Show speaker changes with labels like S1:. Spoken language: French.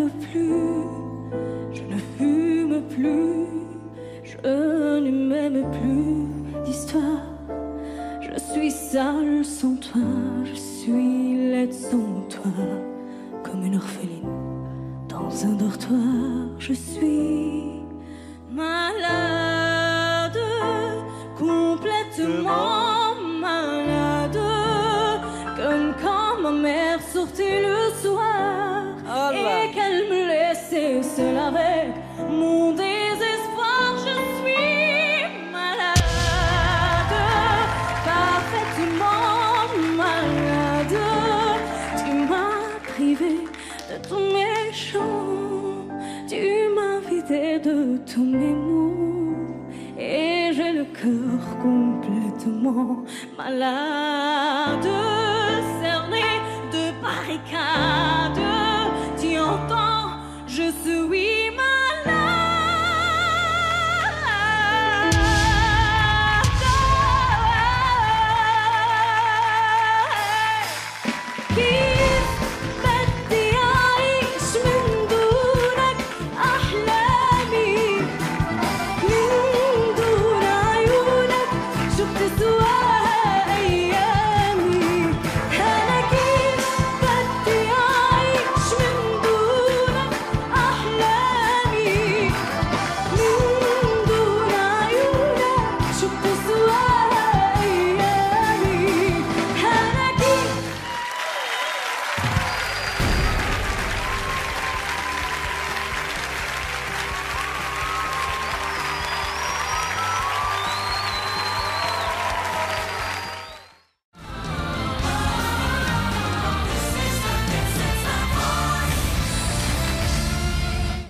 S1: m'aime plus, je ne fume plus, je ne m'aime plus d'histoire. Je suis sale sans toi, je suis laide sans toi, comme une orpheline dans un dortoir. Je suis malade, complètement malade, comme quand ma mère sortait le soir et qu'elle me laissait seule avec mon désespoir. Je suis malade, parfaitement malade. Tu m'as privé de ton méchant, tu m'as vidé de tous mes mots, et j'ai le cœur complètement malade, cerné de barricades. Tu entends, je suis